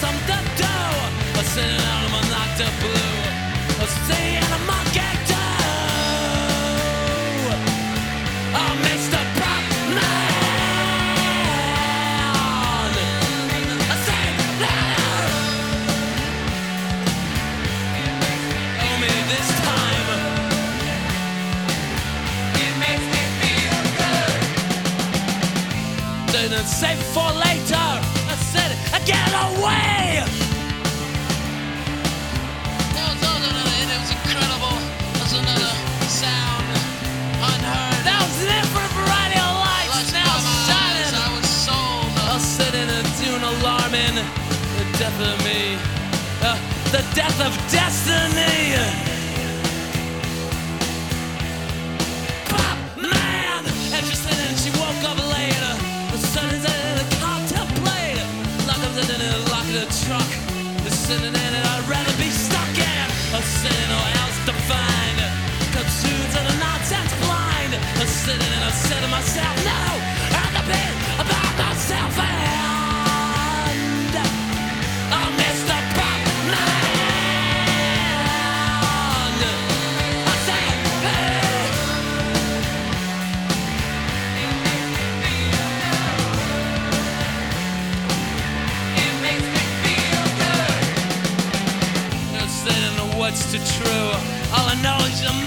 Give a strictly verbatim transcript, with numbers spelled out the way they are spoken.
something to do. I'm sitting out of my knocked up blue. I'm seeing a monkey do. Oh, Mister Pop-Man. I say no. Oh, me this time. It makes me feel good. Didn't save for later. I said, get away. That was another hit. It was incredible. That was another sound unheard. That was an infinite variety of lights. Now shining. I was sold. I'll sit in a tune alarming the death of me. Uh, the death of destiny. Pop-Man. And she said and she woke up later. The sun is in the contemplate. Lock up in a lock in a truck. The sitting in it, I'd rather be stuck in. I'm sitting or else to find. Consumed and a nonsense blind. I'm sitting and I'm saying to myself, no, I'm the bit about myself and I'm Mister Pop-Man. I say, hey. It makes me feel good. No saying what's too true. All I know is you